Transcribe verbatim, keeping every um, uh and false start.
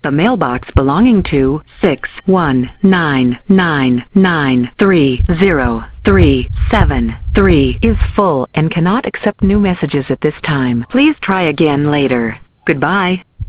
The mailbox belonging to six one nine nine nine three zero three seven three is full and cannot accept new messages at this time. Please try again later. Goodbye.